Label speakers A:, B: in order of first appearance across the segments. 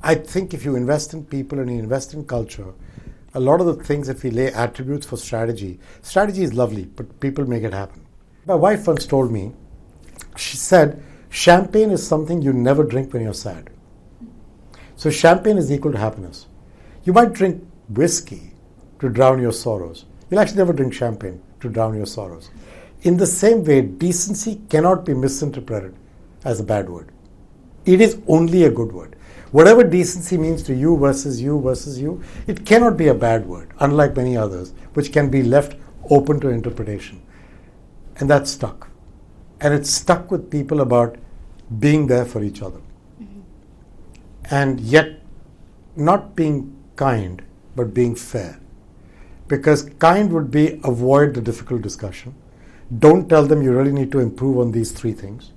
A: I think if you invest in people and you invest in culture, a lot of the things that we lay attributes for strategy is lovely, but people make it happen. My wife once told me, she said, champagne is something you never drink when you're sad. So champagne is equal to happiness. You might drink whiskey to drown your sorrows. You'll actually never drink champagne to drown your sorrows. In the same way, decency cannot be misinterpreted as a bad word. It is only a good word. Whatever decency means to you versus you versus you, it cannot be a bad word, unlike many others, which can be left open to interpretation. And that's stuck. And it's stuck with people about being there for each other. Mm-hmm. And yet not being kind, but being fair. Because kind would be avoid the difficult discussion. Don't tell them you really need to improve on these 3 things.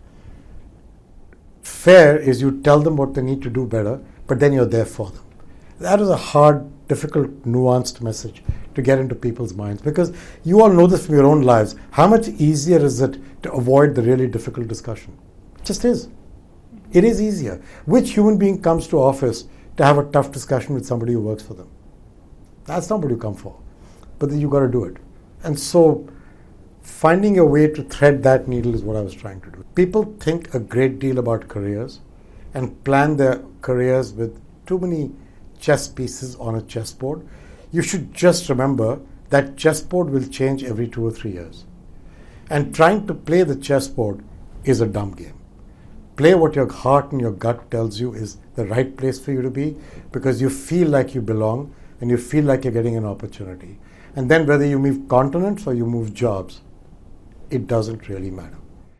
A: Fair is you tell them what they need to do better, but then you're there for them. That is a hard, difficult, nuanced message to get into people's minds, because you all know this from your own lives. How much easier is it to avoid the really difficult discussion? It just is. It is easier. Which human being comes to office to have a tough discussion with somebody who works for them? That's not what you come for. But then you got to do it. And so finding a way to thread that needle is what I was trying to do. People think a great deal about careers and plan their careers with too many chess pieces on a chessboard. You should just remember that chessboard will change every 2 or 3 years. And trying to play the chessboard is a dumb game. Play what your heart and your gut tells you is the right place for you to be, because you feel like you belong and you feel like you're getting an opportunity. And then whether you move continents or you move jobs, it doesn't really matter.